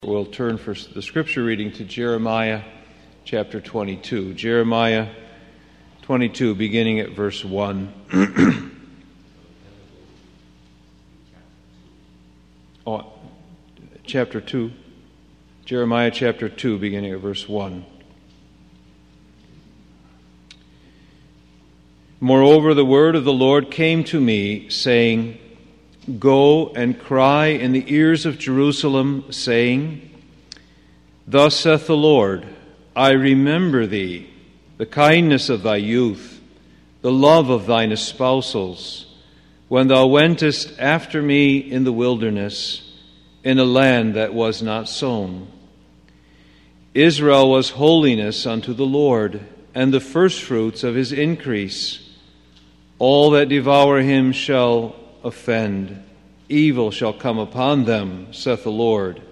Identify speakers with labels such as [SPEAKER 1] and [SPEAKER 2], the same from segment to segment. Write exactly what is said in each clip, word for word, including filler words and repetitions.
[SPEAKER 1] We'll turn for the scripture reading to Jeremiah chapter twenty-two. Jeremiah twenty-two, beginning at verse one. oh, chapter two. Jeremiah chapter two, beginning at verse one. Moreover, the word of the Lord came to me, saying, Go and cry in the ears of Jerusalem, saying, Thus saith the Lord, I remember thee, the kindness of thy youth, the love of thine espousals, when thou wentest after me in the wilderness, in a land that was not sown. Israel was holiness unto the Lord, and the firstfruits of his increase. All that devour him shall offend. Evil shall come upon them, saith the Lord.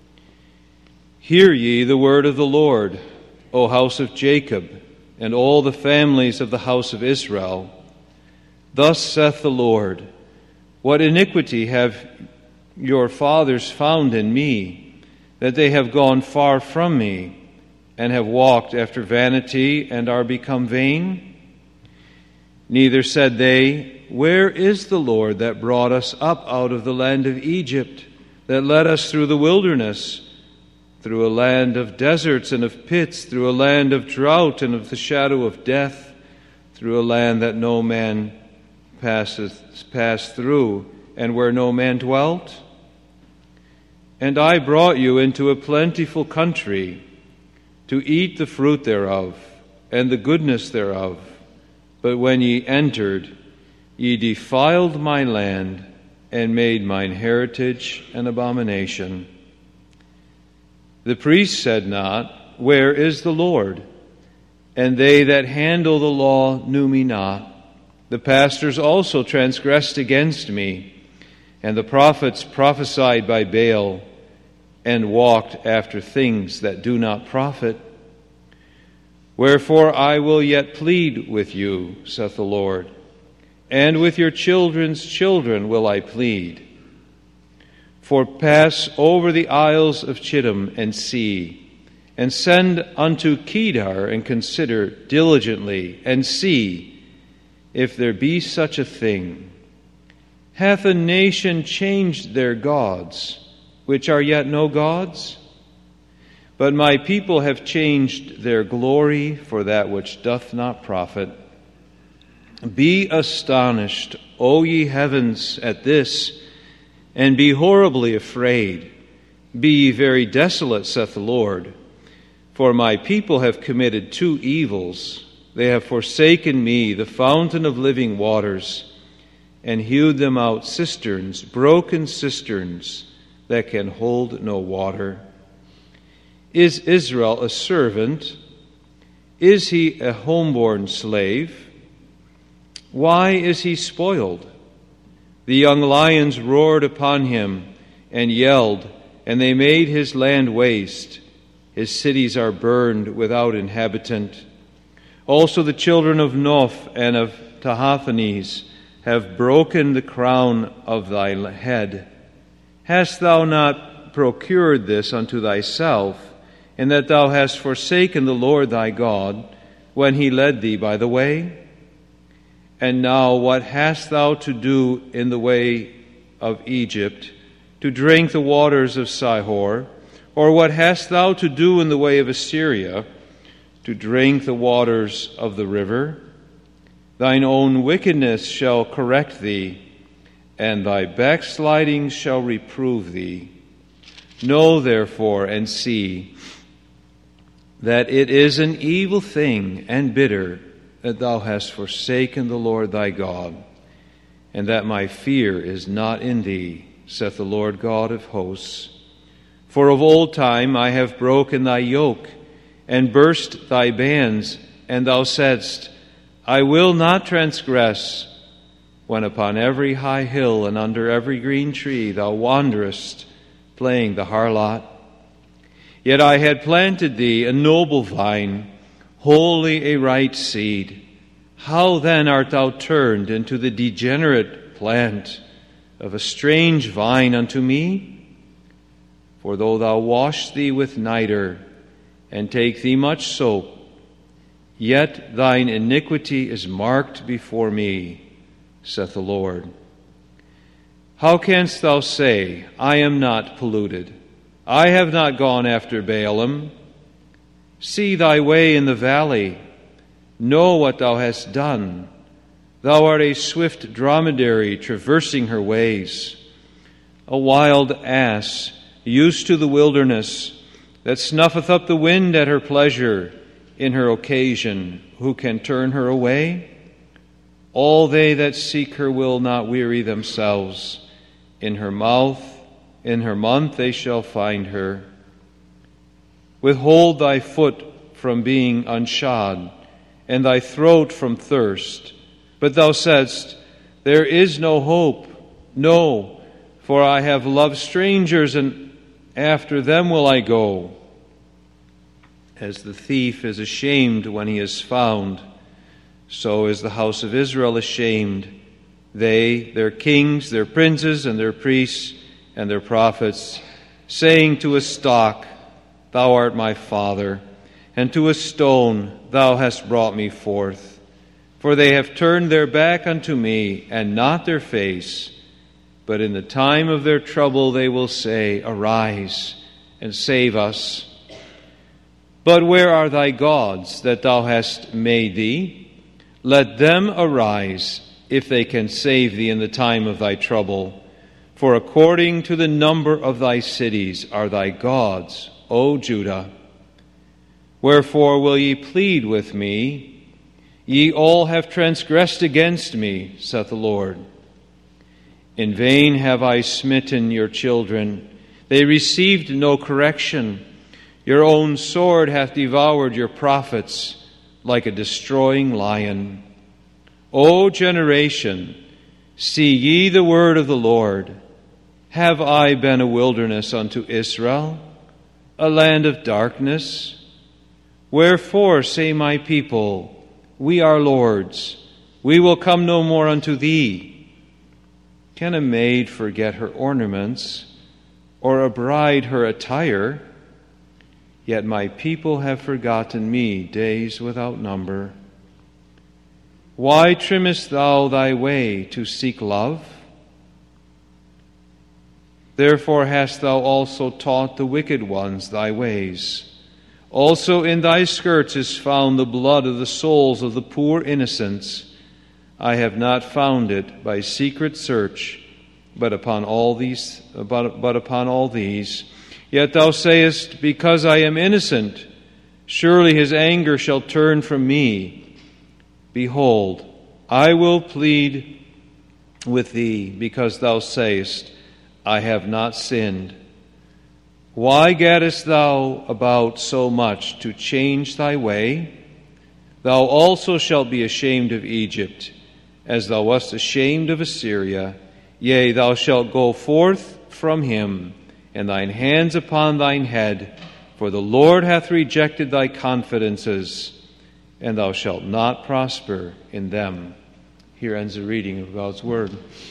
[SPEAKER 1] Hear ye the word of the Lord, O house of Jacob, and all the families of the house of Israel. Thus saith the Lord, What iniquity have your fathers found in me, that they have gone far from me, and have walked after vanity, and are become vain? Neither said they, Where is the Lord that brought us up out of the land of Egypt, that led us through the wilderness, through a land of deserts and of pits, through a land of drought and of the shadow of death, through a land that no man passeth passed through, and where no man dwelt? And I brought you into a plentiful country, to eat the fruit thereof, and the goodness thereof. But when ye entered, ye defiled my land, and made mine heritage an abomination. The priests said not, Where is the Lord? And they that handle the law knew me not. The pastors also transgressed against me, and the prophets prophesied by Baal, and walked after things that do not profit. Wherefore I will yet plead with you, saith the Lord, and with your children's children will I plead. For pass over the isles of Chittim and see, and send unto Kedar and consider diligently, and see if there be such a thing. Hath a nation changed their gods, which are yet no gods? But my people have changed their glory for that which doth not profit. Be astonished, O ye heavens, at this, and be horribly afraid. Be ye very desolate, saith the Lord. For my people have committed two evils. They have forsaken me, the fountain of living waters, and hewed them out cisterns, broken cisterns, that can hold no water. Is Israel a servant? Is he a homeborn slave? Why is he spoiled? The young lions roared upon him and yelled, and they made his land waste. His cities are burned without inhabitant. Also the children of Noph and of Tahaphanes have broken the crown of thy head. Hast thou not procured this unto thyself, in that thou hast forsaken the Lord thy God, when he led thee by the way? And now what hast thou to do in the way of Egypt, to drink the waters of Sihor? Or what hast thou to do in the way of Assyria, to drink the waters of the river? Thine own wickedness shall correct thee, and thy backsliding shall reprove thee. Know therefore and see that it is an evil thing and bitter that thou hast forsaken the Lord thy God, and that my fear is not in thee, saith the Lord God of hosts. For of old time I have broken thy yoke, and burst thy bands, and thou saidst, I will not transgress, when upon every high hill and under every green tree thou wanderest, playing the harlot. Yet I had planted thee a noble vine, wholly a right seed. How then art thou turned into the degenerate plant of a strange vine unto me? For though thou wash thee with niter, and take thee much soap, yet thine iniquity is marked before me, saith the Lord. How canst thou say, I am not polluted? I have not gone after Baalim. See thy way in the valley. Know what thou hast done. Thou art a swift dromedary traversing her ways, a wild ass used to the wilderness, that snuffeth up the wind at her pleasure in her occasion. Who can turn her away? All they that seek her will not weary themselves. In her mouth, in her month they shall find her. Withhold thy foot from being unshod, and thy throat from thirst. But thou saidst, there is no hope. No, for I have loved strangers, and after them will I go. As the thief is ashamed when he is found, so is the house of Israel ashamed. They, their kings, their princes, and their priests, and their prophets, saying to a stock, Thou art my father, and to a stone, Thou hast brought me forth. For they have turned their back unto me, and not their face. But in the time of their trouble they will say, Arise, and save us. But where are thy gods that thou hast made thee? Let them arise, if they can save thee in the time of thy trouble. For according to the number of thy cities are thy gods, O Judah. Wherefore will ye plead with me? Ye all have transgressed against me, saith the Lord. In vain have I smitten your children. They received no correction. Your own sword hath devoured your prophets like a destroying lion. O generation, see ye the word of the Lord. Have I been a wilderness unto Israel, a land of darkness? Wherefore say my people, We are lords, we will come no more unto thee. Can a maid forget her ornaments, or a bride her attire? Yet my people have forgotten me days without number. Why trimmest thou thy way to seek love? Therefore hast thou also taught the wicked ones thy ways. Also in thy skirts is found the blood of the souls of the poor innocents. I have not found it by secret search, but upon all these, but, but upon all these. Yet thou sayest, Because I am innocent, surely his anger shall turn from me. Behold, I will plead with thee, because thou sayest, I have not sinned. Why gaddest thou about so much to change thy way? Thou also shalt be ashamed of Egypt, as thou wast ashamed of Assyria. Yea, thou shalt go forth from him, and thine hands upon thine head, for the Lord hath rejected thy confidences, and thou shalt not prosper in them. Here ends the reading of God's word.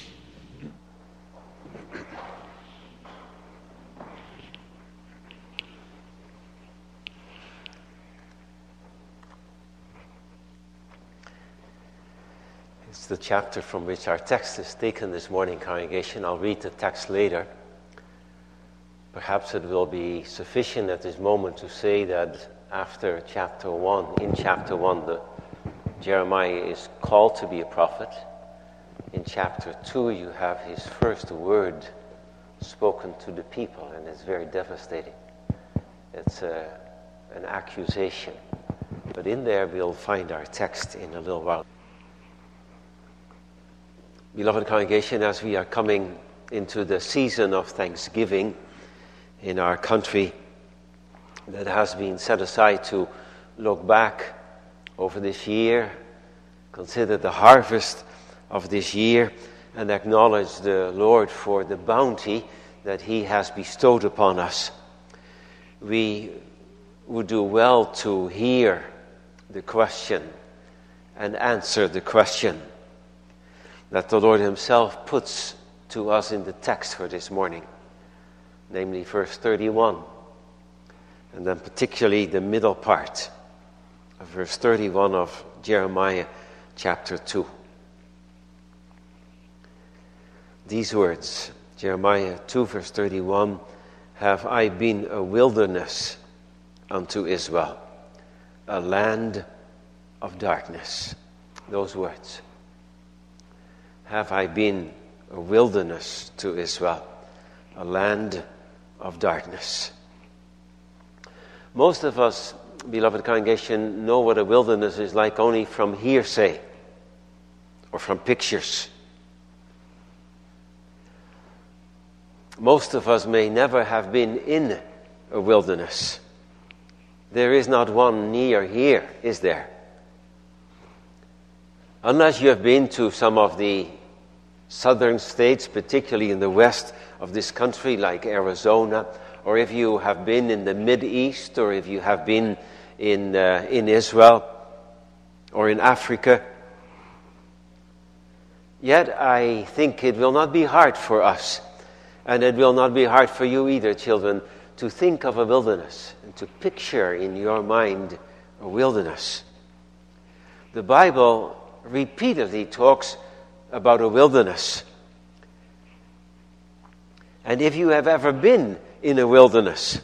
[SPEAKER 2] It's the chapter from which our text is taken this morning, congregation. I'll read the text later. Perhaps it will be sufficient at this moment to say that after chapter one, in chapter one, the, Jeremiah is called to be a prophet. In chapter two, you have his first word spoken to the people, and it's very devastating. It's a, an accusation. But in there, we'll find our text in a little while. Beloved congregation, as we are coming into the season of Thanksgiving in our country that has been set aside to look back over this year, consider the harvest of this year, and acknowledge the Lord for the bounty that he has bestowed upon us, we would do well to hear the question and answer the question that the Lord himself puts to us in the text for this morning. namely verse thirty-one, and then particularly the middle part of verse thirty-one of Jeremiah chapter two. These words, Jeremiah two verse thirty-one, have I been a wilderness unto Israel, a land of darkness. Those words. Have I been a wilderness to Israel, a land of darkness. Most of us, beloved congregation, know what a wilderness is like only from hearsay or from pictures. Most of us may never have been in a wilderness. There is not one near here, is there? Unless you have been to some of the southern states, particularly in the west of this country, like Arizona, or if you have been in the Mideast, or if you have been in uh, in Israel, or in Africa. Yet I think it will not be hard for us, and it will not be hard for you either, children, to think of a wilderness and to picture in your mind a wilderness. The Bible repeatedly talks about a wilderness. And if you have ever been in a wilderness,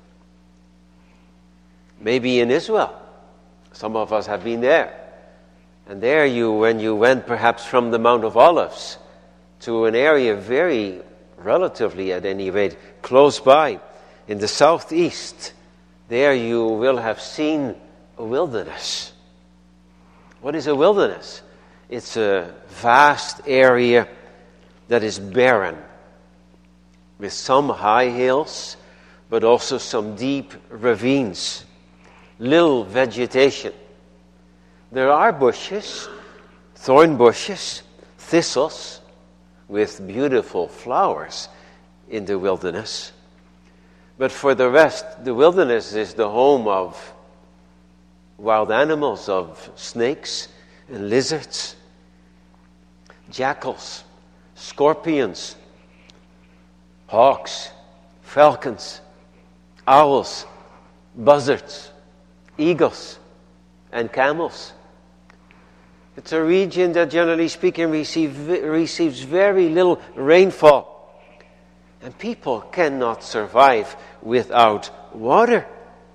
[SPEAKER 2] maybe in Israel, some of us have been there, and there you, when you went perhaps from the Mount of Olives to an area very, relatively at any rate, close by, in the southeast, there you will have seen a wilderness. What is a wilderness? It's a vast area that is barren, with some high hills, but also some deep ravines, little vegetation. There are bushes, thorn bushes, thistles, with beautiful flowers in the wilderness. But for the rest, the wilderness is the home of wild animals, of snakes and lizards, jackals, scorpions, hawks, falcons, owls, buzzards, eagles, and camels. It's a region that, generally speaking, receive, receives very little rainfall. And people cannot survive without water.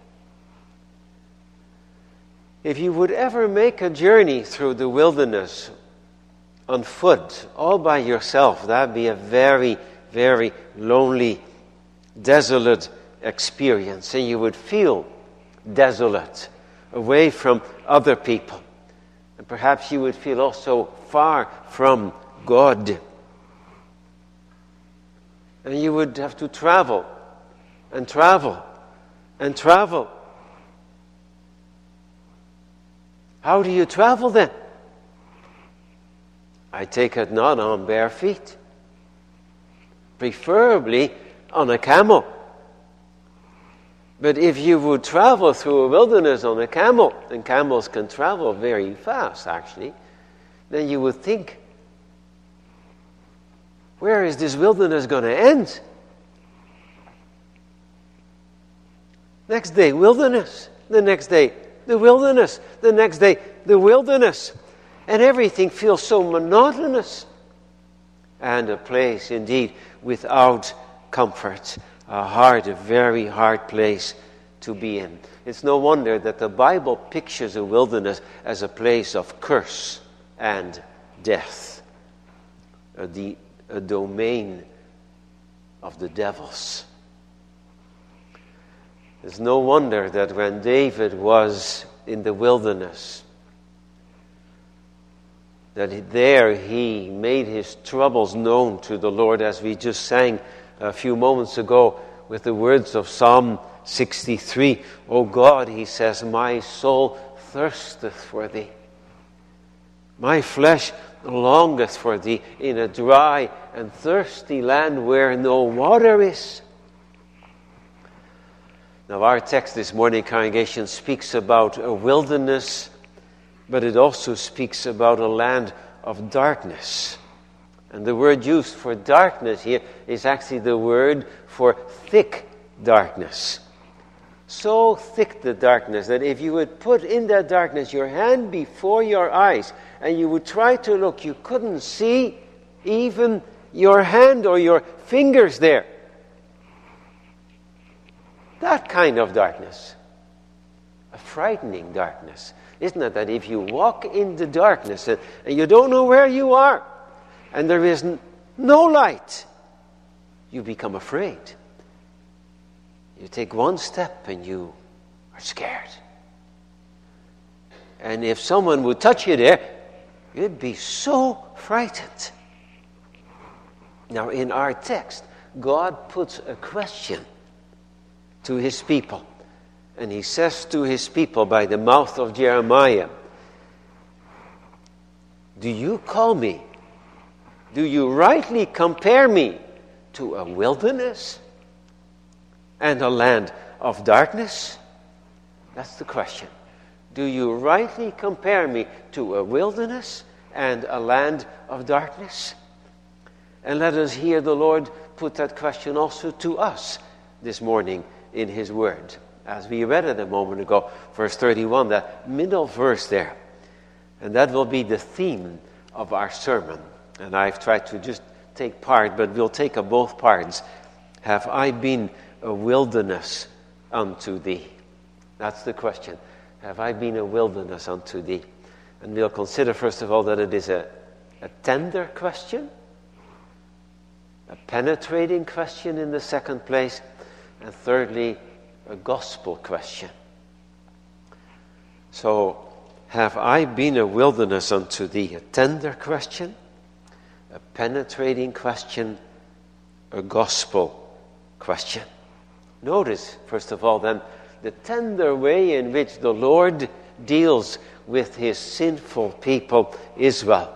[SPEAKER 2] If you would ever make a journey through the wilderness on foot, all by yourself, that would be a very, very lonely, desolate experience. And you would feel desolate, away from other people. And perhaps you would feel also far from God. And you would have to travel, and travel, and travel. How do you travel then? I take it not on bare feet. Preferably on a camel. But if you would travel through a wilderness on a camel, and camels can travel very fast actually, then you would think, where is this wilderness going to end? Next day, wilderness. The next day, the wilderness. The next day, the wilderness. And everything feels so monotonous. And a place, indeed, without comfort. A hard, a very hard place to be in. It's no wonder that the Bible pictures a wilderness as a place of curse and death. A, de- a domain of the devils. It's no wonder that when David was in the wilderness, that there he made his troubles known to the Lord, as we just sang a few moments ago with the words of Psalm sixty-three. O God, he says, my soul thirsteth for thee. My flesh longeth for thee in a dry and thirsty land where no water is. Now our text this morning, congregation, speaks about a wilderness, but it also speaks about a land of darkness. And the word used for darkness here is actually the word for thick darkness. So thick the darkness that if you would put in that darkness your hand before your eyes and you would try to look, you couldn't see even your hand or your fingers there. That kind of darkness. A frightening darkness. Isn't it that if you walk in the darkness and, and you don't know where you are and there is n- no light, you become afraid. You take one step and you are scared. And if someone would touch you there, you'd be so frightened. Now in our text, God puts a question to his people. And he says to his people by the mouth of Jeremiah, do you call me? Do you rightly compare me to a wilderness and a land of darkness? That's the question. Do you rightly compare me to a wilderness and a land of darkness? And let us hear the Lord put that question also to us this morning in his word. As we read it a moment ago, verse thirty-one, that middle verse there. And that will be the theme of our sermon. And I've tried to just take part, but we'll take up both parts. Have I been a wilderness unto thee? That's the question. Have I been a wilderness unto thee? And we'll consider, first of all, that it is a, a tender question, a penetrating question in the second place, and thirdly, a gospel question. So, have I been a wilderness unto thee? A tender question, a penetrating question, a gospel question. Notice, first of all, then, the tender way in which the Lord deals with his sinful people, Israel.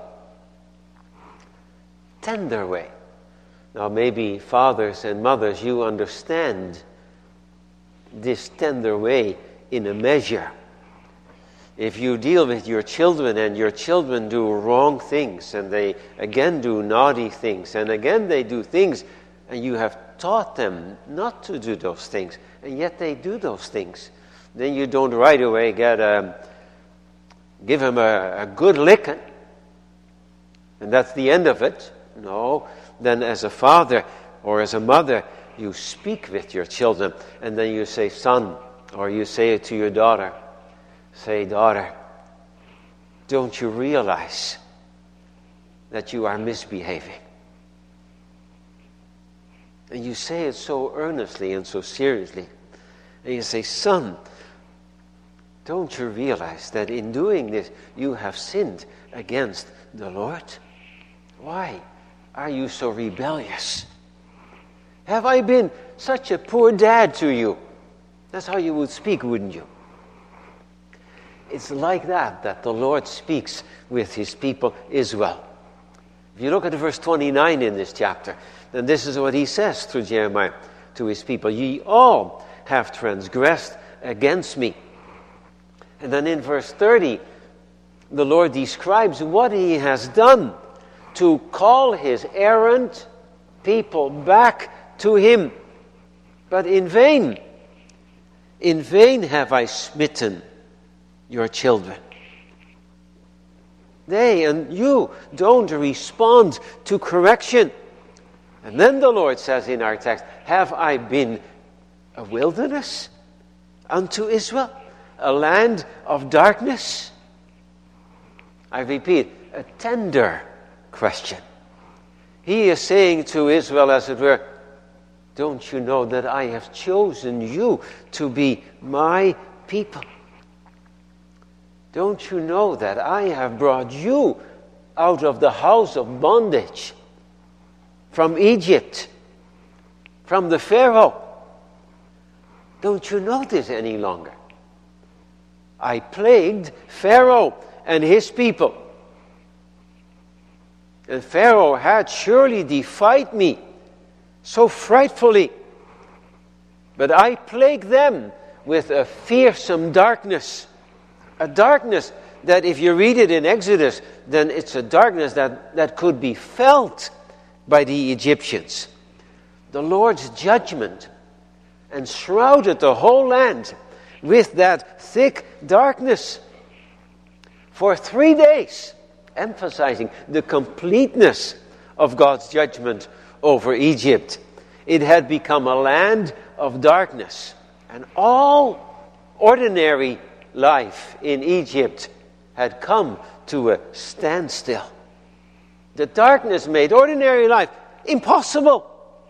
[SPEAKER 2] Tender way. Now, maybe fathers and mothers, you understand this tender way in a measure. If you deal with your children and your children do wrong things and they again do naughty things and again they do things and you have taught them not to do those things and yet they do those things, then you don't right away get a, give them a, a good licking and that's the end of it. No, then as a father or as a mother, you speak with your children, and then you say, son, or you say it to your daughter, say, daughter, don't you realize that you are misbehaving? And you say it so earnestly and so seriously. And you say, son, don't you realize that in doing this, you have sinned against the Lord? Why are you so rebellious? Have I been such a poor dad to you? That's how you would speak, wouldn't you? It's like that that the Lord speaks with his people Israel. If you look at verse twenty-nine in this chapter, then this is what he says through Jeremiah to his people. Ye all have transgressed against me. And then in verse thirty, the Lord describes what he has done to call his errant people back to him. But in vain, in vain have I smitten your children. They and you don't respond to correction. And then the Lord says in our text, have I been a wilderness unto Israel? A land of darkness? I repeat, a tender question. He is saying to Israel, as it were, don't you know that I have chosen you to be my people? Don't you know that I have brought you out of the house of bondage, from Egypt, from the Pharaoh? Don't you know this any longer? I plagued Pharaoh and his people. And Pharaoh had surely defied me so frightfully. But I plagued them with a fearsome darkness, a darkness that if you read it in Exodus, then it's a darkness that, that could be felt by the Egyptians. The Lord's judgment enshrouded the whole land with that thick darkness for three days, emphasizing the completeness of God's judgment over Egypt. It had become a land of darkness, and all ordinary life in Egypt had come to a standstill. The darkness made ordinary life impossible.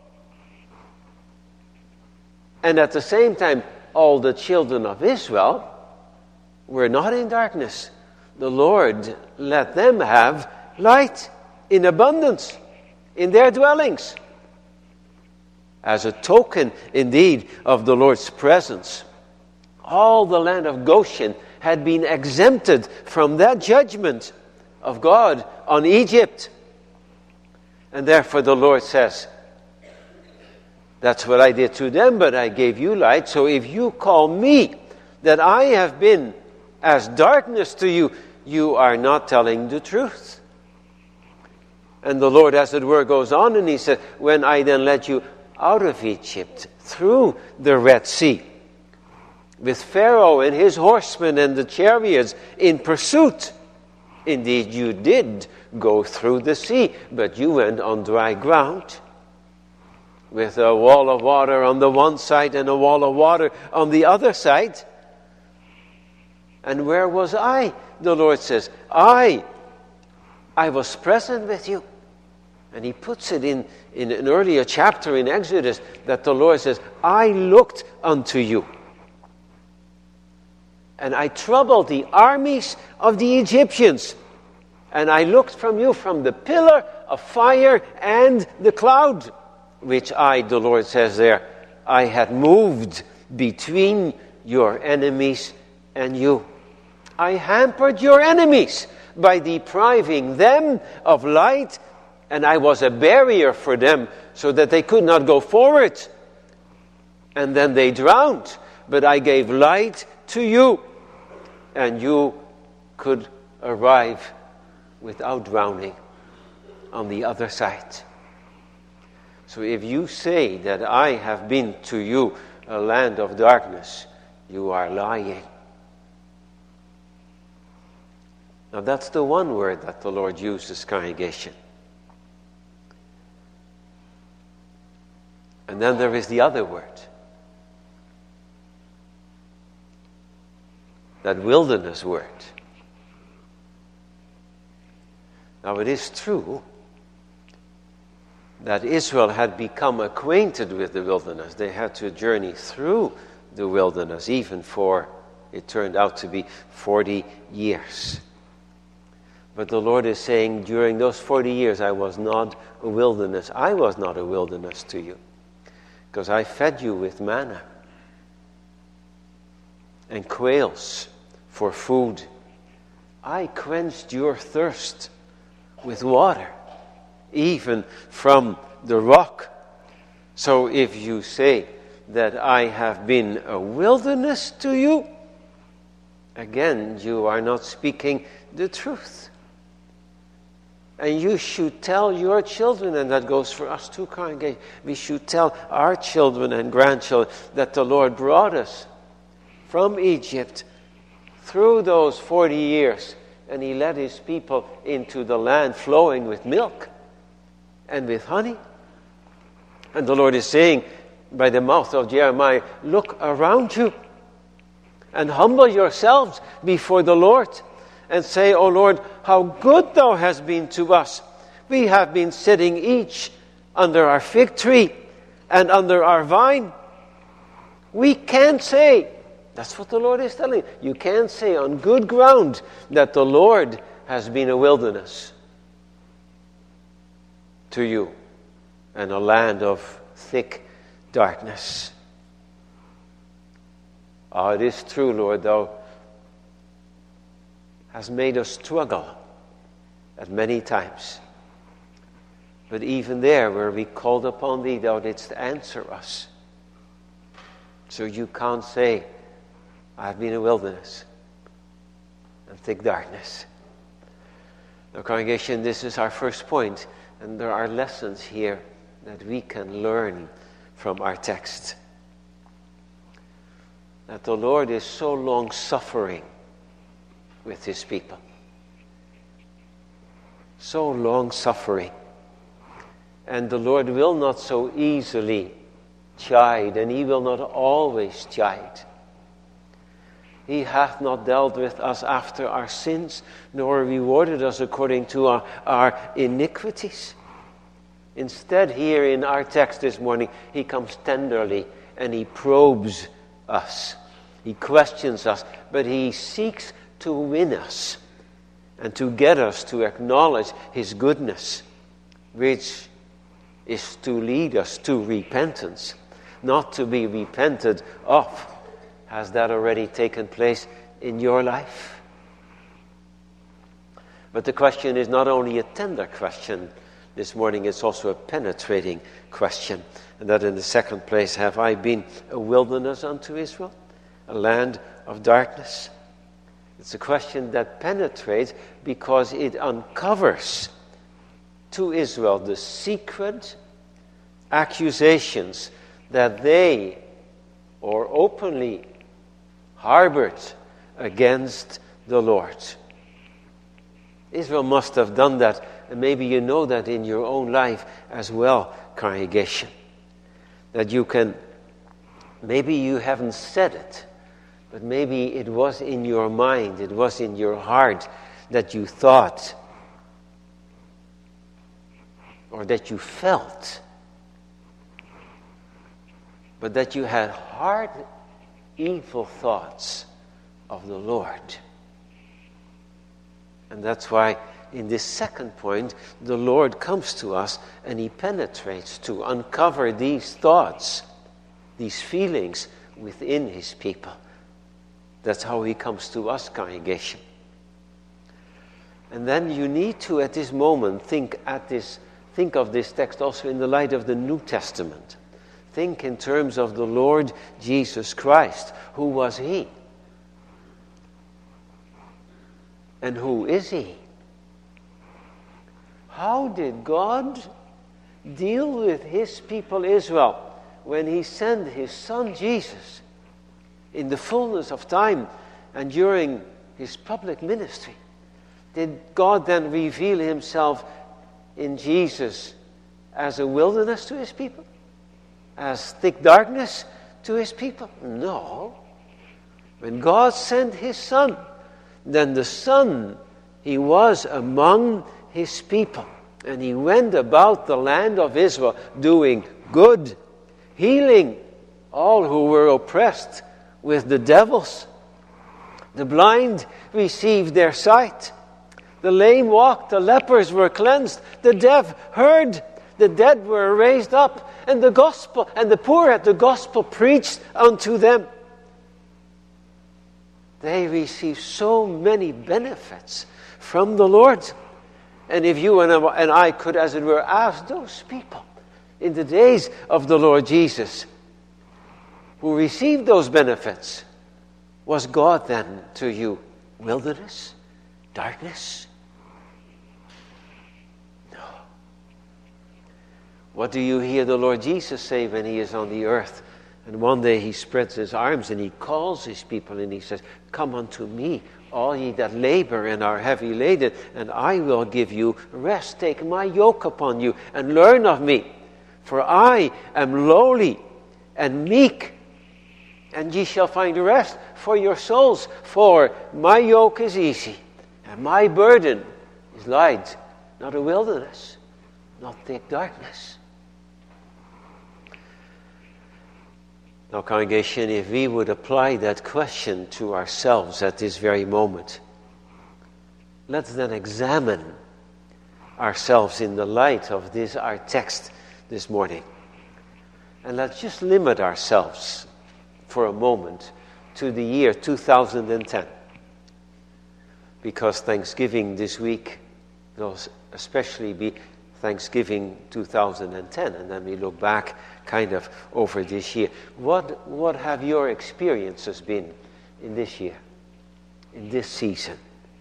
[SPEAKER 2] And at the same time, all the children of Israel were not in darkness. The Lord let them have light in abundance in their dwellings, as a token indeed of the Lord's presence. All the land of Goshen had been exempted from that judgment of God on Egypt. And therefore the Lord says, that's what I did to them, but I gave you light. So if you call me that I have been as darkness to you, you are not telling the truth. And the Lord, as it were, goes on and he said, when I then led you out of Egypt through the Red Sea, with Pharaoh and his horsemen and the chariots in pursuit, indeed you did go through the sea, but you went on dry ground, with a wall of water on the one side and a wall of water on the other side. And where was I? The Lord says, I, I was present with you. And he puts it in, in an earlier chapter in Exodus that the Lord says, I looked unto you. And I troubled the armies of the Egyptians. And I looked from you from the pillar of fire and the cloud, which I, the Lord says there, I had moved between your enemies and you. I hampered your enemies by depriving them of light, and I was a barrier for them so that they could not go forward. And then they drowned, but I gave light to you, and you could arrive without drowning on the other side. So if you say that I have been to you a land of darkness, you are lying. Now that's the one word that the Lord uses, congregation. And then there is the other word. That wilderness word. Now it is true that Israel had become acquainted with the wilderness. They had to journey through the wilderness, even for, it turned out to be forty years. But the Lord is saying, during those forty years, I was not a wilderness. I was not a wilderness to you, because I fed you with manna and quails for food. I quenched your thirst with water, even from the rock. So if you say that I have been a wilderness to you, again, you are not speaking the truth. And you should tell your children, and that goes for us too, congregation, we should tell our children and grandchildren that the Lord brought us from Egypt through those forty years, and he led his people into the land flowing with milk and with honey. And the Lord is saying by the mouth of Jeremiah, look around you and humble yourselves before the Lord and say, O Lord, how good thou hast been to us. We have been sitting each under our fig tree and under our vine. We can't say, that's what the Lord is telling you, you can't say on good ground that the Lord has been a wilderness to you and a land of thick darkness. Oh, it is true, Lord, thou hast made us struggle at many times. But even there, where we called upon thee, thou didst answer us. So you can't say, I have been a wilderness. and thick darkness. Now, congregation, this is our first point, and there are lessons here that we can learn from our text. That the Lord is so long-suffering with his people. So long-suffering. And the Lord will not so easily chide, and he will not always chide. He hath not dealt with us after our sins, nor rewarded us according to our, our iniquities. Instead, here in our text this morning, he comes tenderly and he probes us. He questions us, but he seeks to win us and to get us to acknowledge his goodness, which is to lead us to repentance, not to be repented of. Has that already taken place in your life? But the question is not only a tender question this morning, it's also a penetrating question. And that in the second place, have I been a wilderness unto Israel? A land of darkness? It's a question that penetrates because it uncovers to Israel the secret accusations that they, or openly, harbored against the Lord. Israel must have done that, and maybe you know that in your own life as well, congregation. That you can, maybe you haven't said it, but maybe it was in your mind, it was in your heart that you thought, or that you felt, but that you had hard, evil thoughts of the Lord. And that's why in this second point, the Lord comes to us and he penetrates to uncover these thoughts, these feelings within his people. That's how he comes to us, congregation. And then you need to, at this moment, think at this, think of this text also in the light of the New Testament. Think in terms of the Lord Jesus Christ. Who was he? And who is he? How did God deal with his people Israel when he sent his son Jesus in the fullness of time and during his public ministry? Did God then reveal himself in Jesus as a wilderness to his people? As thick darkness to his people? No. When God sent his son, then the son, he was among his people. And he went about the land of Israel doing good, healing all who were oppressed with the devils. The blind received their sight. The lame walked, the lepers were cleansed, the deaf heard, the dead were raised up, and the gospel and the poor had the gospel preached unto them. They received so many benefits from the Lord. And if you and I could, as it were, ask those people in the days of the Lord Jesus who received those benefits, was God then to you wilderness, darkness? No. What do you hear the Lord Jesus say when he is on the earth? And one day he spreads his arms and he calls his people and he says, "Come unto me, all ye that labor and are heavy laden, and I will give you rest. Take my yoke upon you and learn of me. For I am lowly and meek, and ye shall find rest for your souls. For my yoke is easy, and my burden is light." Not a wilderness, not thick darkness. Now, congregation, if we would apply that question to ourselves at this very moment, let's then examine ourselves in the light of this, our text this morning. And let's just limit ourselves for a moment to the year two thousand ten. Because Thanksgiving this week will especially be Thanksgiving two thousand ten, and then we look back kind of over this year. What what have your experiences been in this year, in this season?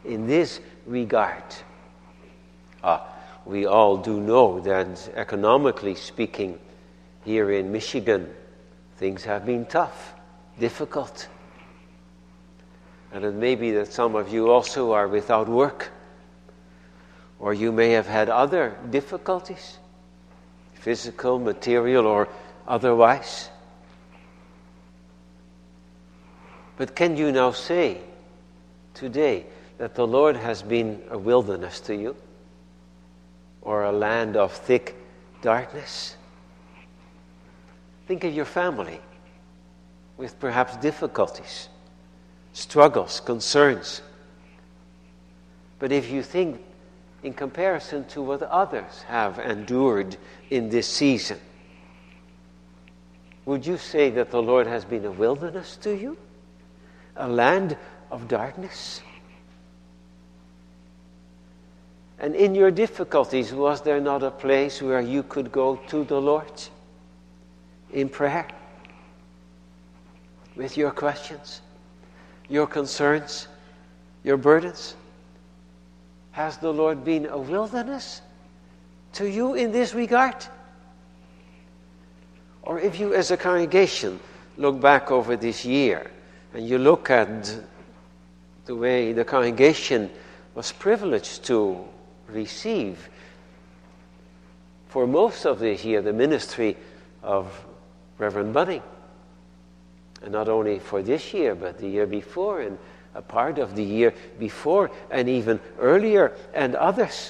[SPEAKER 2] in this regard? Ah, we all do know that economically speaking, here in Michigan, things have been tough, difficult. And it may be that some of you also are without work, or you may have had other difficulties, physical, material, or otherwise. But can you now say today that the Lord has been a wilderness to you, or a land of thick darkness? Think of your family with perhaps difficulties, struggles, concerns. But if you think in comparison to what others have endured in this season, would you say that the Lord has been a wilderness to you? A land of darkness? And in your difficulties, was there not a place where you could go to the Lord in prayer with your questions, your concerns, your burdens? Has the Lord been a wilderness to you in this regard? Or if you as a congregation look back over this year and you look at the way the congregation was privileged to receive for most of this year the ministry of Reverend Budding, and not only for this year but the year before and a part of the year before and even earlier, and others,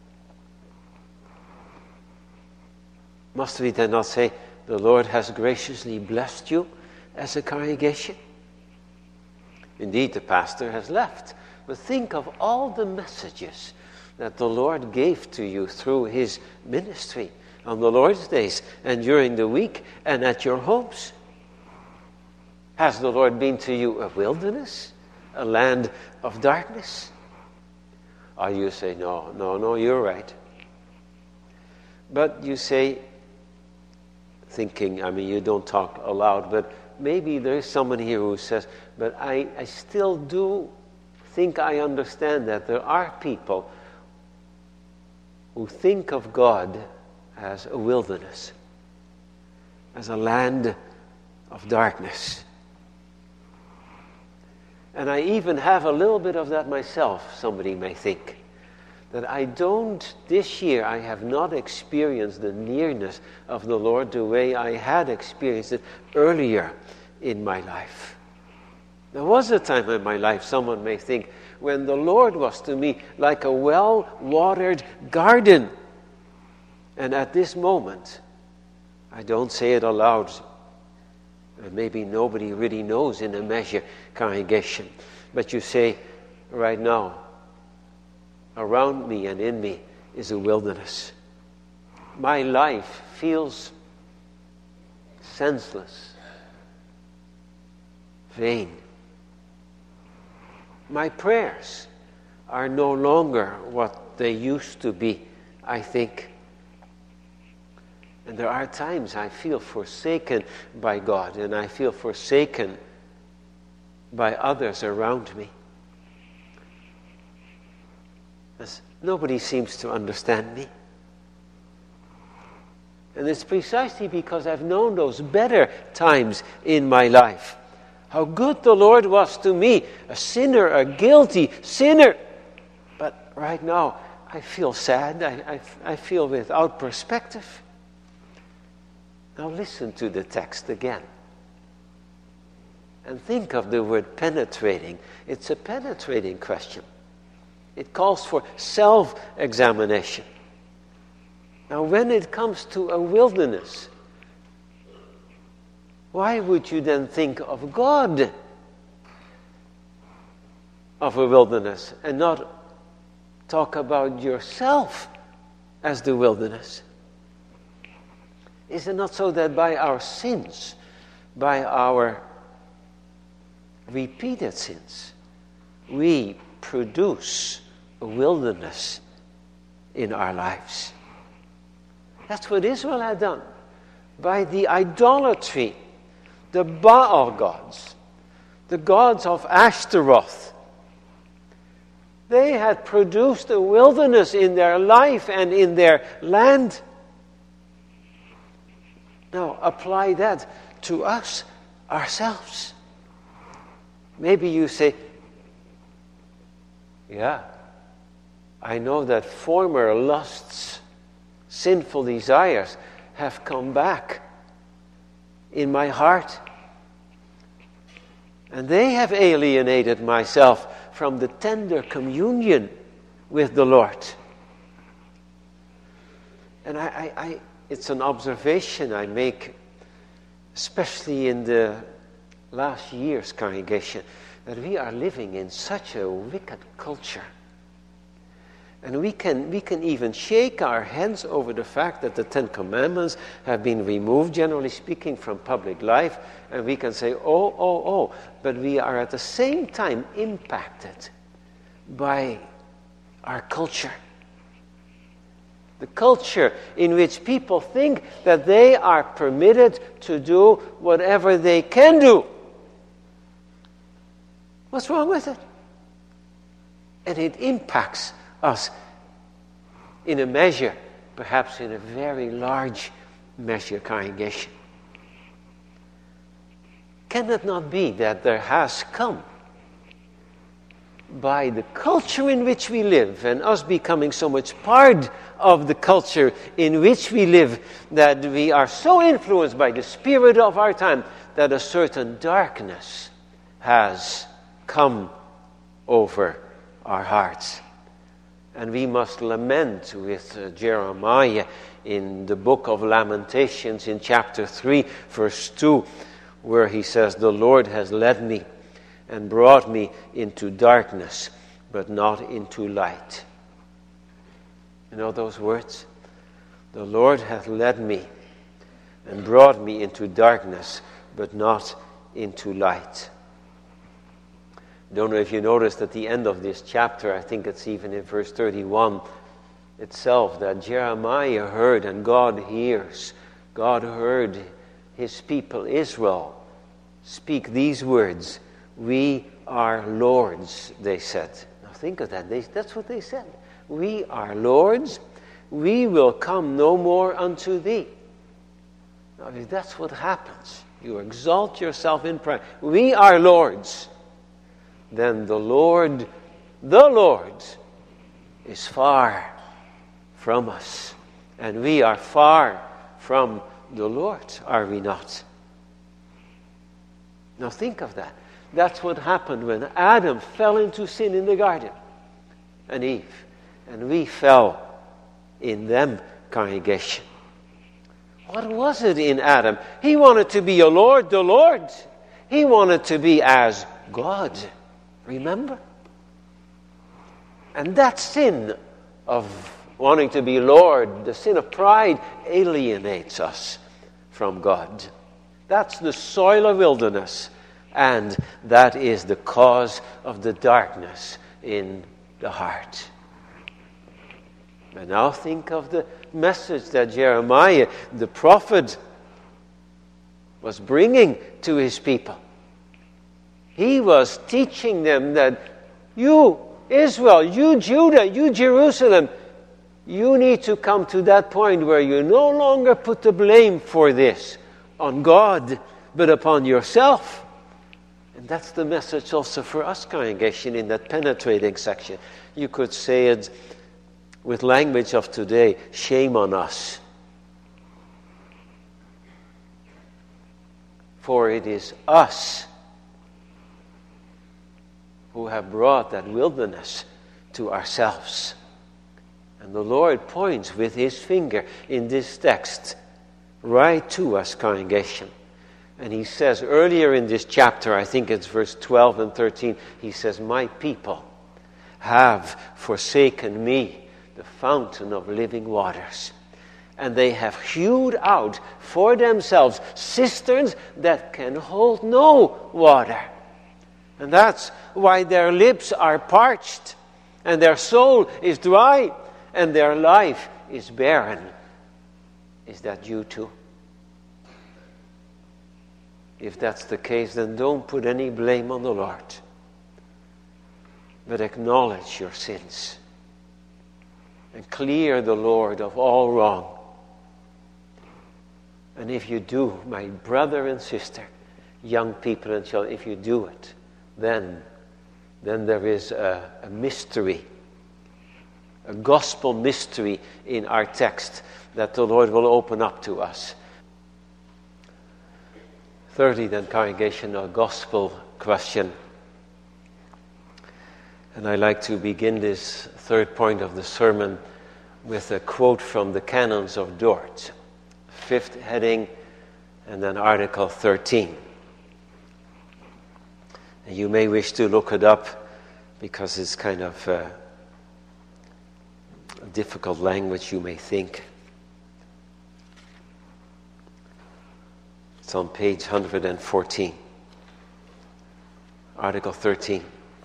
[SPEAKER 2] must we then not say the Lord has graciously blessed you as a congregation? Indeed, the pastor has left, but think of all the messages that the Lord gave to you through his ministry on the Lord's days and during the week and at your homes. Has the Lord been to you a wilderness, a land of darkness? Or you say, no, no, no, you're right. But you say, thinking, I mean, you don't talk aloud, but maybe there's someone here who says, but I, I still do think I understand that there are people who think of God as a wilderness, as a land of darkness. And I even have a little bit of that myself, somebody may think. That I don't, this year, I have not experienced the nearness of the Lord the way I had experienced it earlier in my life. There was a time in my life, someone may think, when the Lord was to me like a well-watered garden. And at this moment, I don't say it aloud, and maybe nobody really knows in a measure, congregation, but you say, right now, around me and in me is a wilderness. My life feels senseless, vain. My prayers are no longer what they used to be, I think. And there are times I feel forsaken by God, and I feel forsaken by others around me. As nobody seems to understand me. And it's precisely because I've known those better times in my life. How good the Lord was to me, a sinner, a guilty sinner. But right now, I feel sad. I, I, I feel without perspective. Now listen to the text again. And think of the word penetrating. It's a penetrating question. It calls for self-examination. Now, when it comes to a wilderness, why would you then think of God of a wilderness and not talk about yourself as the wilderness? Is it not so that by our sins, by our repeated sins, we produce a wilderness in our lives? That's what Israel had done. By the idolatry, the Baal gods, the gods of Ashtaroth, They had produced a wilderness in their life and in their land. Now, apply that to us, ourselves. Maybe you say, yeah, I know that former lusts, sinful desires, have come back in my heart. And they have alienated myself from the tender communion with the Lord. And I, I, I, it's an observation I make, especially in the last year's congregation, that we are living in such a wicked culture. And we can we can even shake our heads over the fact that the Ten Commandments have been removed, generally speaking, from public life. And we can say, oh, oh, oh. But we are at the same time impacted by our culture. The culture in which people think that they are permitted to do whatever they can do. What's wrong with it? And it impacts us in a measure, perhaps in a very large measure, congregation. Can it not be that there has come, by the culture in which we live and us becoming so much part of the culture in which we live, that we are so influenced by the spirit of our time that a certain darkness has come over our hearts? And we must lament with uh, Jeremiah in the book of Lamentations in chapter three, verse two, where he says, "The Lord has led me and brought me into darkness, but not into light." You know those words? The Lord hath led me and brought me into darkness, but not into light. Don't know if you noticed at the end of this chapter, I think it's even in verse thirty-one itself, that Jeremiah heard and God hears. God heard his people Israel speak these words. "We are lords," they said. Now think of that. They, that's what they said. "We are lords. We will come no more unto thee." Now if that's what happens, you exalt yourself in prayer. We are lords. Then the Lord, the Lord, is far from us. And we are far from the Lord, are we not? Now think of that. That's what happened when Adam fell into sin in the garden, and Eve. And we fell in them, congregation. What was it in Adam? He wanted to be a Lord, the Lord. He wanted to be as God. Remember? And that sin of wanting to be Lord, the sin of pride, alienates us from God. That's the soil of wilderness. And that is the cause of the darkness in the heart. And now think of the message that Jeremiah, the prophet, was bringing to his people. He was teaching them that you, Israel, you, Judah, you, Jerusalem, you need to come to that point where you no longer put the blame for this on God, but upon yourself. And that's the message also for us, congregation, in that penetrating section. You could say it with language of today, shame on us. For it is us who have brought that wilderness to ourselves. And the Lord points with his finger in this text right to us, congregation. And he says earlier in this chapter, I think it's verse twelve and thirteen, he says, "My people have forsaken me, the fountain of living waters. And they have hewed out for themselves cisterns that can hold no water. And that's why their lips are parched, and their soul is dry, and their life is barren." Is that you too? If that's the case, then don't put any blame on the Lord. but acknowledge your sins and clear the Lord of all wrong. And if you do, my brother and sister, young people and children, if you do it, then, then there is a, a mystery, a gospel mystery in our text that the Lord will open up to us. Thirdly, then, congregation, a gospel question. And I like to begin this third point of the sermon with a quote from the Canons of Dort, fifth heading, and then Article thirteen. And you may wish to look it up because it's kind of uh, a difficult language, you may think. It's on page one hundred fourteen, Article thirteen.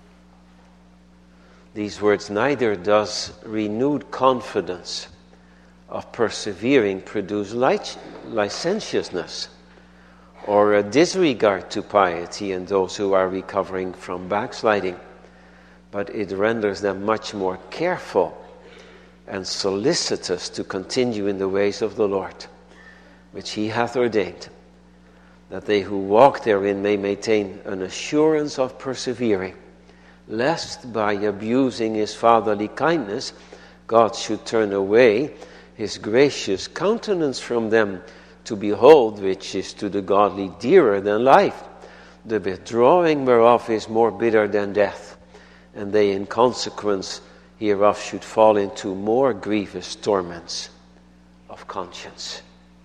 [SPEAKER 2] These words, neither does renewed confidence of persevering produce lic- licentiousness or a disregard to piety in those who are recovering from backsliding, but it renders them much more careful and solicitous to continue in the ways of the Lord, which he hath ordained, that they who walk therein may maintain an assurance of persevering, lest by abusing his fatherly kindness, God should turn away his gracious countenance from them to behold, which is to the godly dearer than life, the withdrawing whereof is more bitter than death, and they in consequence hereof should fall into more grievous torments of conscience.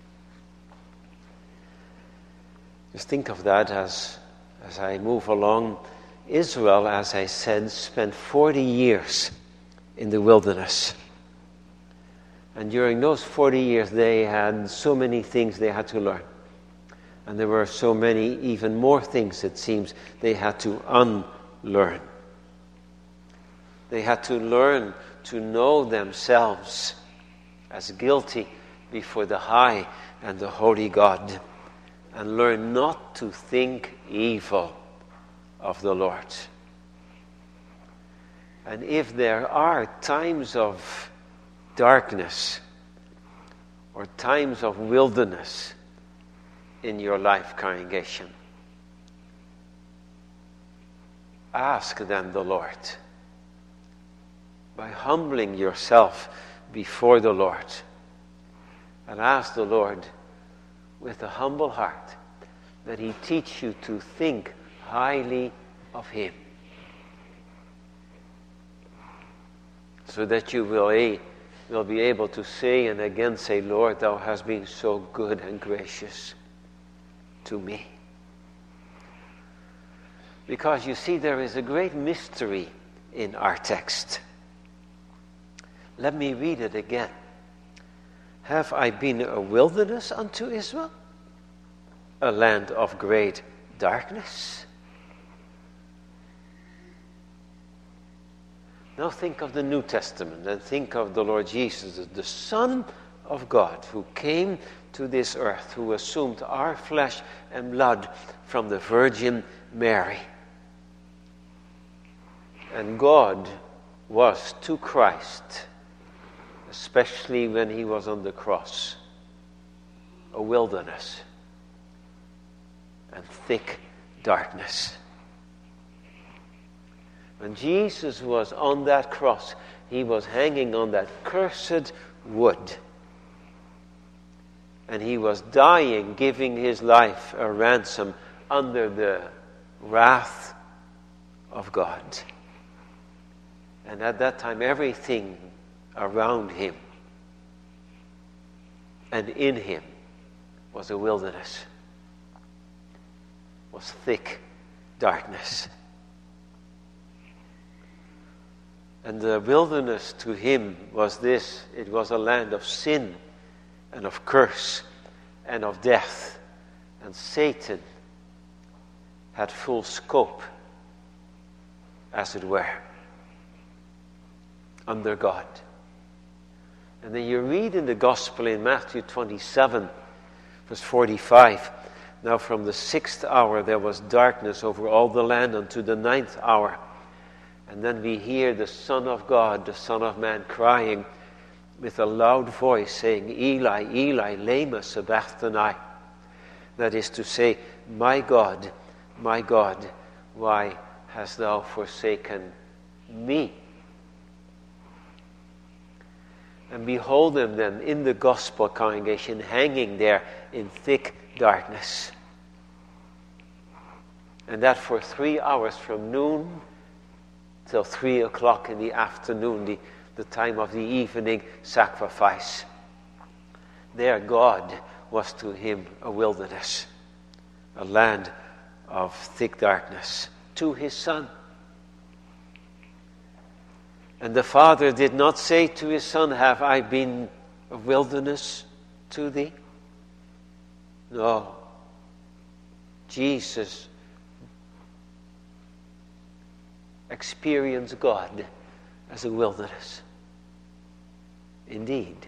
[SPEAKER 2] Just think of that as, as I move along. Israel, as I said, spent forty years in the wilderness. And during those forty years, they had so many things they had to learn. And there were so many, even more things, it seems, they had to unlearn. They had to learn to know themselves as guilty before the high and the holy God, and learn not to think evil of the Lord. And if there are times of darkness or times of wilderness in your life, congregation, ask then the Lord by humbling yourself before the Lord, and ask the Lord with a humble heart that he teach you to think highly of him, so that you will, a, will be able to say and again say, Lord, thou hast been so good and gracious to me. Because you see, there is a great mystery in our text. Let me read it again. Have I been a wilderness unto Israel, a land of great darkness? Now think of the New Testament and think of the Lord Jesus, the Son of God, who came to this earth, who assumed our flesh and blood from the Virgin Mary. And God was to Christ, especially when he was on the cross, a wilderness and thick darkness. When Jesus was on that cross, he was hanging on that cursed wood. And he was dying, giving his life a ransom under the wrath of God. And at that time, everything around him and in him was a wilderness, was thick darkness. And the wilderness to him was this: it was a land of sin and of curse and of death. And Satan had full scope, as it were, under God. And then you read in the Gospel in Matthew twenty-seven, verse forty-five, now from the sixth hour there was darkness over all the land unto the ninth hour. And then we hear the Son of God, the Son of Man, crying with a loud voice, saying, Eli, Eli, lema sabachthani. That is to say, my God, my God, why hast thou forsaken me? And behold him then in the gospel congregation, hanging there in thick darkness. And that for three hours from noon till three o'clock in the afternoon, the, the time of the evening sacrifice. There God was to him a wilderness, a land of thick darkness, to his Son. And the Father did not say to his Son, have I been a wilderness to thee? No. Jesus experienced God as a wilderness. Indeed.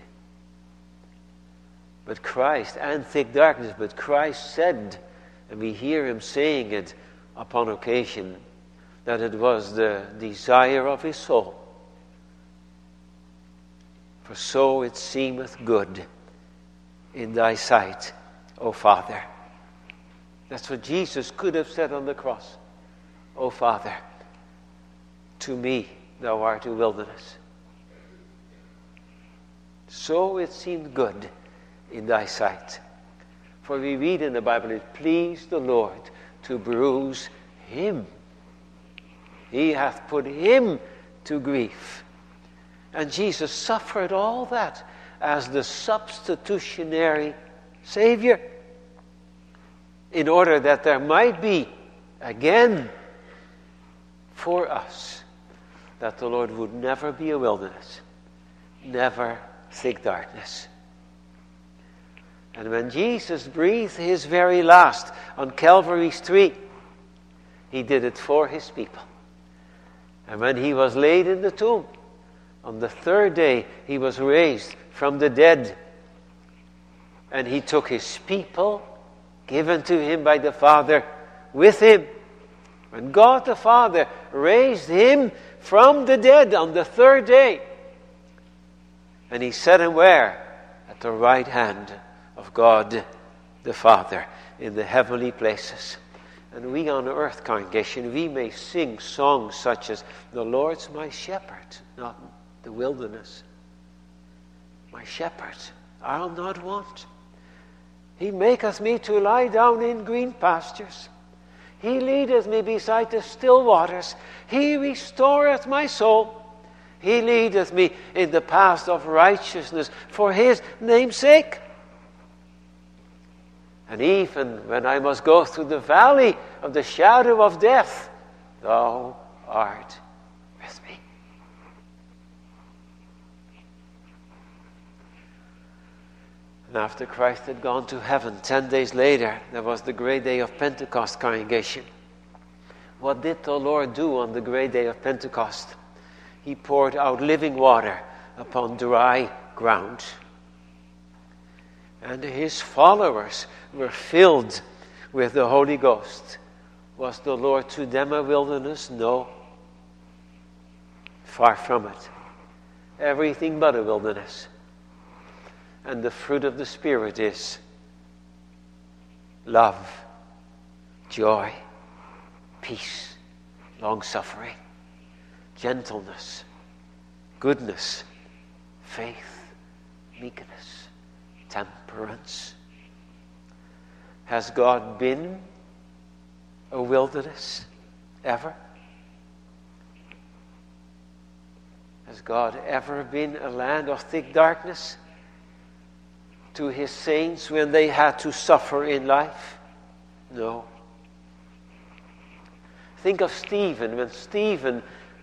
[SPEAKER 2] But Christ, and thick darkness, but Christ said, and we hear him saying it upon occasion, that it was the desire of his soul. For so it seemeth good in thy sight, O Father. That's what Jesus could have said on the cross. O Father, to me thou art a wilderness. So it seemed good in thy sight. For we read in the Bible, it pleased the Lord to bruise him. He hath put him to grief. And Jesus suffered all that as the substitutionary Savior, in order that there might be again for us that the Lord would never be a wilderness, never thick darkness. And when Jesus breathed his very last on Calvary's tree, he did it for his people. And when he was laid in the tomb, on the third day he was raised from the dead. And he took his people, given to him by the Father, with him. When God the Father raised him from the dead on the third day, and he set him where? At the right hand of God the Father in the heavenly places. And we on earth, congregation, we may sing songs such as, the Lord's my shepherd, not the wilderness. My shepherd, I'll not want. He maketh me to lie down in green pastures. He leadeth me beside the still waters. He restoreth my soul. He leadeth me in the path of righteousness for his name's sake. And even when I must go through the valley of the shadow of death, thou art with me. And after Christ had gone to heaven, ten days later, there was the great day of Pentecost, congregation. What did the Lord do on the great day of Pentecost? He poured out living water upon dry ground. And his followers were filled with the Holy Ghost. Was the Lord to them a wilderness? No. Far from it. Everything but a wilderness. And the fruit of the Spirit is love, joy, peace, long-suffering, gentleness, goodness, faith, meekness, temperance. Has God been a wilderness ever? Has God ever been a land of thick darkness to his saints when they had to suffer in life? No. Think of Stephen, when Stephen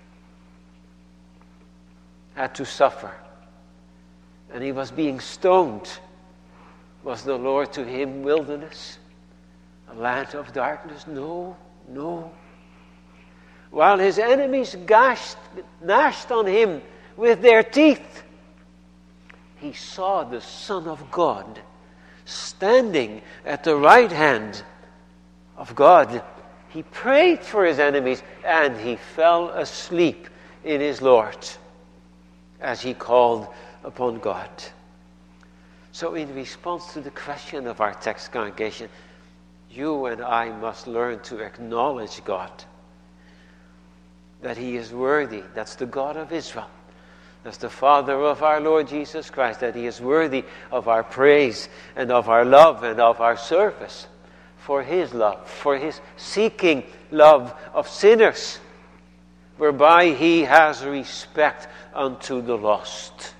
[SPEAKER 2] had to suffer and he was being stoned. Was the Lord to him wilderness? A land of darkness? No, no. While his enemies gashed, gnashed on him with their teeth, he saw the Son of God standing at the right hand of God, He prayed for his enemies, and he fell asleep in his Lord as he called upon God. So in response to the question of our text, congregation, you and I must learn to acknowledge God, that he is worthy. That's the God of Israel. That's the Father of our Lord Jesus Christ, that he is worthy of our praise and of our love and of our service for his love, for his seeking love of sinners, whereby he has respect unto the lost.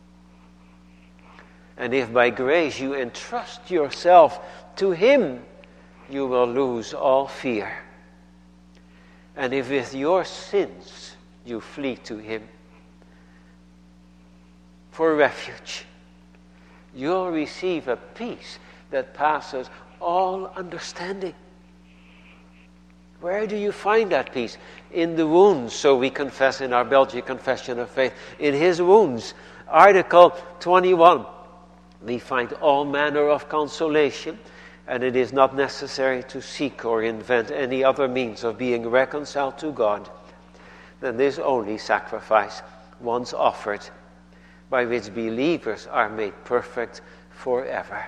[SPEAKER 2] And if by grace you entrust yourself to him, you will lose all fear. And if with your sins you flee to him for refuge, you'll receive a peace that passes all understanding. Where do you find that peace? In the wounds, so we confess in our Belgian Confession of Faith. In his wounds, Article twenty-one, we find all manner of consolation, and it is not necessary to seek or invent any other means of being reconciled to God than this only sacrifice once offered, by which believers are made perfect forever.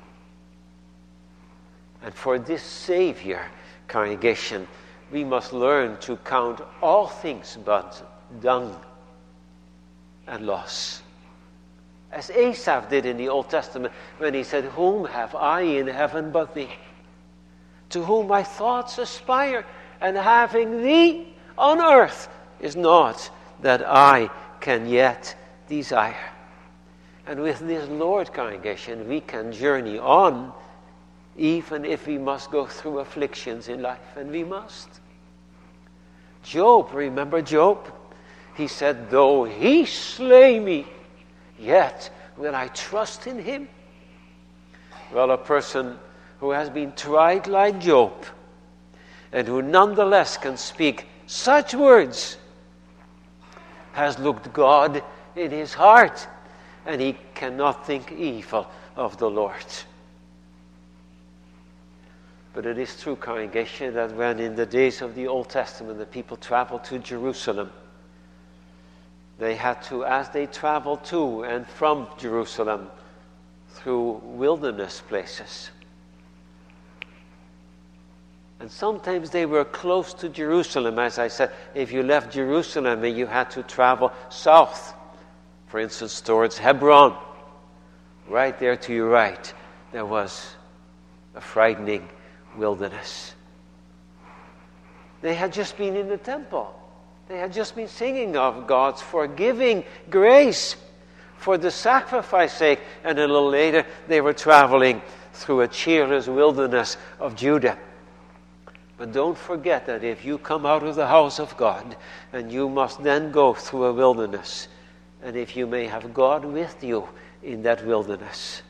[SPEAKER 2] And for this Savior, congregation, we must learn to count all things but dung and loss. As Asaph did in the Old Testament when he said, "Whom have I in heaven but thee? To whom my thoughts aspire, and having thee on earth is naught that I can yet desire." And with this Lord, congregation, we can journey on, even if we must go through afflictions in life, and we must. Job, remember Job? He said, "Though he slay me, yet will I trust in him." Well, a person who has been tried like Job, and who nonetheless can speak such words, has looked God in his heart, and he cannot think evil of the Lord. But it is true, congregation, that when in the days of the Old Testament the people traveled to Jerusalem, they had to, as they traveled to and from Jerusalem, through wilderness places. And sometimes they were close to Jerusalem. As I said, if you left Jerusalem and you had to travel south, for instance, towards Hebron, right there to your right, there was a frightening wilderness. They had just been in the temple. They had just been singing of God's forgiving grace for the sacrifice's sake. And a little later, they were traveling through a cheerless wilderness of Judah. But don't forget that if you come out of the house of God, and you must then go through a wilderness, and if you may have God with you in that wilderness,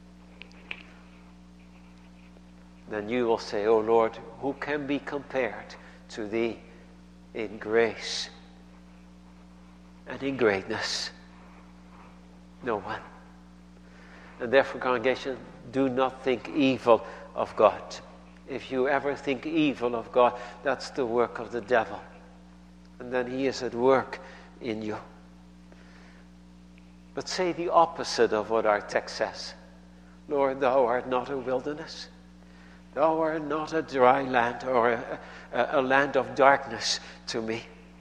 [SPEAKER 2] then you will say, "Oh Lord, who can be compared to thee in grace and in greatness?" No one. And therefore, congregation, do not think evil of God. If you ever think evil of God, that's the work of the devil. And then he is at work in you. But say the opposite of what our text says. "Lord, thou art not a wilderness. Thou art not a dry land or a, a, a land of darkness to me.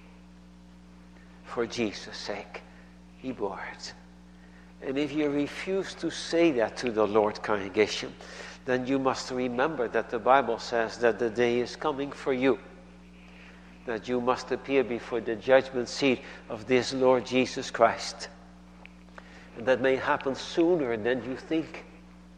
[SPEAKER 2] For Jesus' sake, he bore it." And if you refuse to say that to the Lord, congregation, then you must remember that the Bible says that the day is coming for you, that you must appear before the judgment seat of this Lord Jesus Christ. And that may happen sooner than you think.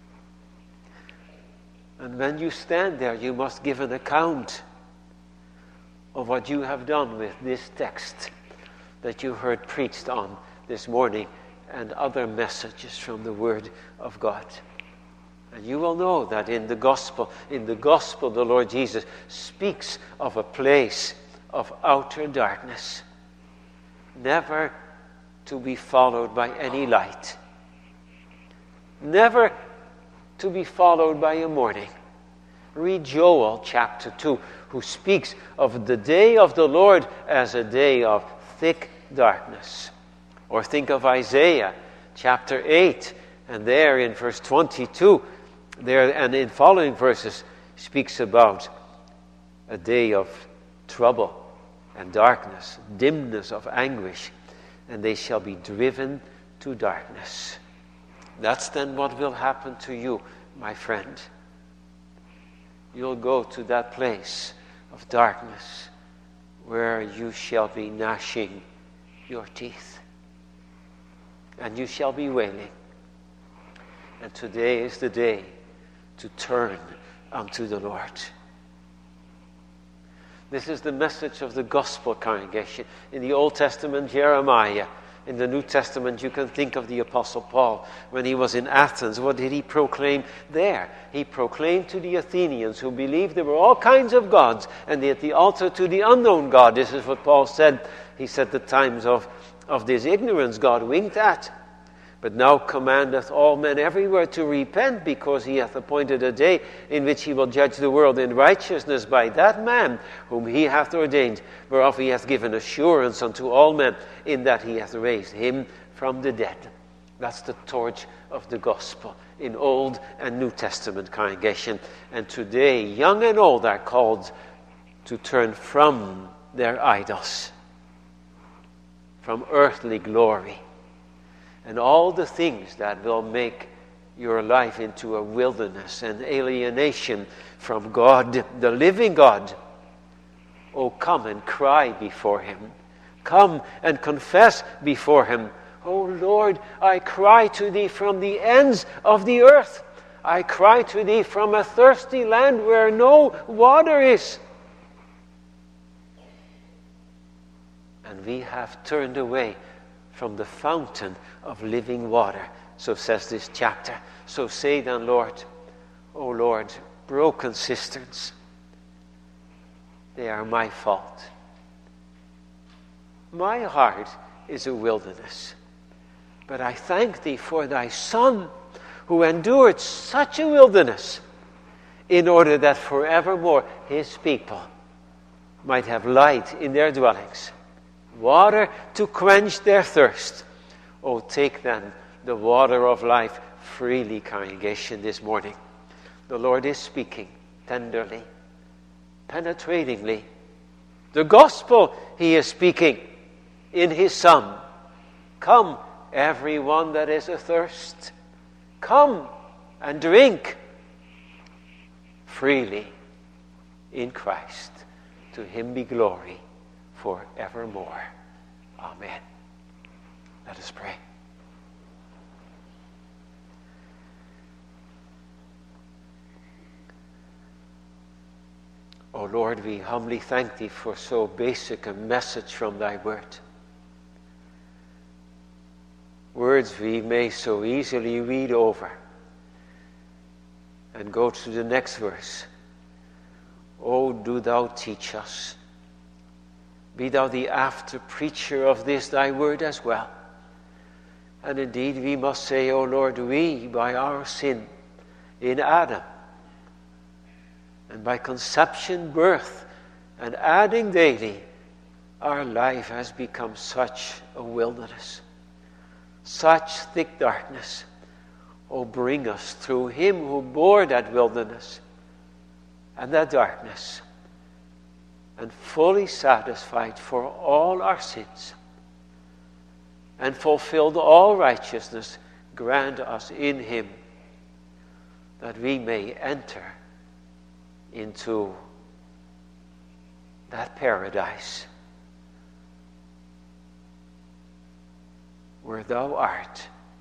[SPEAKER 2] And when you stand there, you must give an account of what you have done with this text that you heard preached on this morning and other messages from the Word of God. And you will know that in the gospel, in the gospel, the Lord Jesus speaks of a place of outer darkness, never to be followed by any light, never to be followed by a morning, Read Joel chapter two, who speaks of the day of the Lord as a day of thick darkness. Or think of Isaiah chapter eight, and there in verse twenty-two, there and in following verses, speaks about a day of trouble and darkness, dimness of anguish, and they shall be driven to darkness. That's then what will happen to you, my friend. You'll go to that place of darkness where you shall be gnashing your teeth, and you shall be wailing. And today is the day to turn unto the Lord. This is the message of the gospel, congregation. In the Old Testament, Jeremiah. In the New Testament, you can think of the Apostle Paul. When he was in Athens, what did he proclaim there? He proclaimed to the Athenians, who believed there were all kinds of gods, and at the altar to the unknown God. This is what Paul said. He said, the times of, of this ignorance God winked at. But now commandeth all men everywhere to repent, because he hath appointed a day in which he will judge the world in righteousness by that man whom he hath ordained, whereof he hath given assurance unto all men, in that he hath raised him from the dead. That's the torch of the gospel in Old and New Testament, congregation. And today, young and old are called to turn from their idols, from earthly glory, and all the things that will make your life into a wilderness and alienation from God, the living God. Oh, come and cry before him. Come and confess before him. Oh, Lord, I cry to thee from the ends of the earth. I cry to thee from a thirsty land where no water is. And we have turned away from the fountain of living water. So says this chapter. So say then, Lord, O Lord, broken cisterns, they are my fault. My heart is a wilderness. But I thank thee for thy Son, who endured such a wilderness, in order that forevermore his people might have light in their dwellings, water to quench their thirst. Oh, take then the water of life freely, congregation, this morning. The Lord is speaking tenderly, penetratingly. The gospel he is speaking in his Son. Come, everyone that is athirst, come and drink freely in Christ. To him be glory forevermore. Amen. Let us pray. O Lord, we humbly thank thee for so basic a message from thy word. Words we may so easily read over and go to the next verse. O, do thou teach us. Be thou the after preacher of this thy word as well. And indeed we must say, O Lord, we by our sin in Adam, and by conception, birth, and adding daily, our life has become such a wilderness, such thick darkness. O, bring us through him who bore that wilderness and that darkness, and fully satisfied for all our sins, and fulfilled all righteousness, grant us in him that we may enter into that paradise where thou art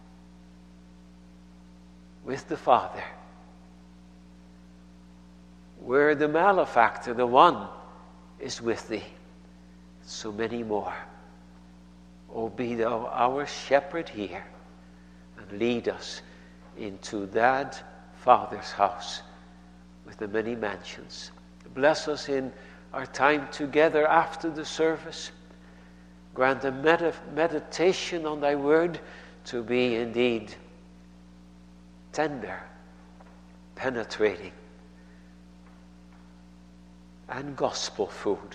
[SPEAKER 2] with the Father, where the malefactor, the one, is with thee. So many more. O, be thou our shepherd here, and lead us into that Father's house with the many mansions. Bless us in our time together after the service. Grant a med- meditation on thy word to be indeed tender, penetrating, and gospel food.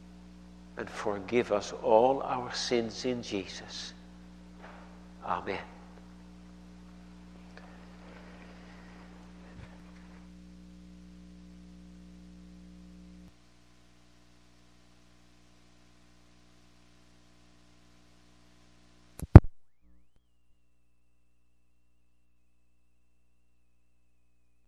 [SPEAKER 2] And forgive us all our sins in Jesus. Amen.